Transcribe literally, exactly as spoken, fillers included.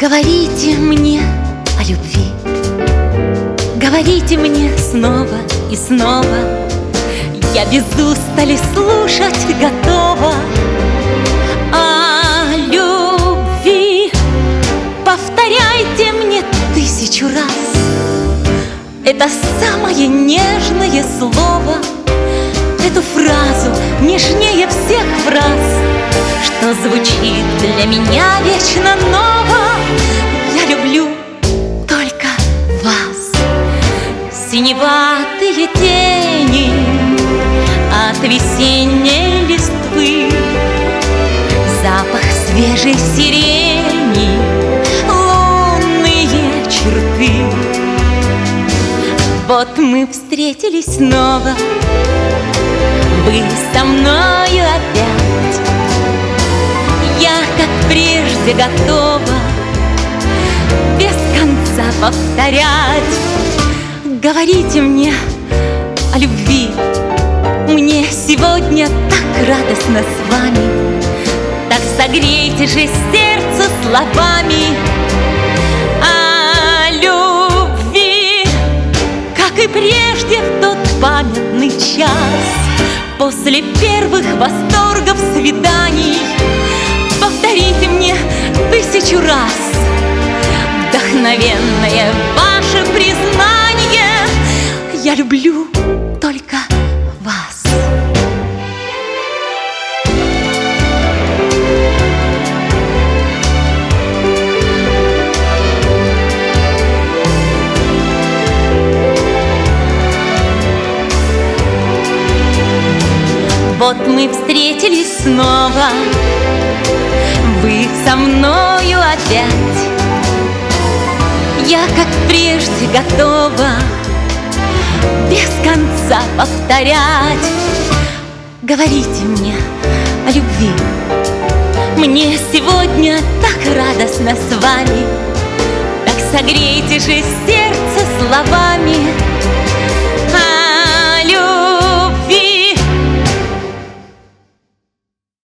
Говорите мне о любви, говорите мне снова и снова. Я без устали слушать готова. О любви повторяйте мне тысячу раз. Это самое нежное слово, эту фразу нежнее всех фраз, что звучит для меня вечно ново. Я люблю только вас. Синеватые тени от весенней листвы, запах свежей сирени, лунные черты. Вот мы встретились снова, вы со мною опять. Я, как прежде, готова без конца повторять. Говорите мне о любви, мне сегодня так радостно с вами. Так согрейте же сердце словами о любви, как и прежде в тот памятный час. После первых восторгов свиданий повторите мне тысячу раз вдохновенное ваше признание. Я люблю только вас. Вот мы встретились снова, вы со мною опять. Я, как прежде, готова без конца повторять. Говорите мне о любви, мне сегодня так радостно с вами. Так согрейте же сердце словами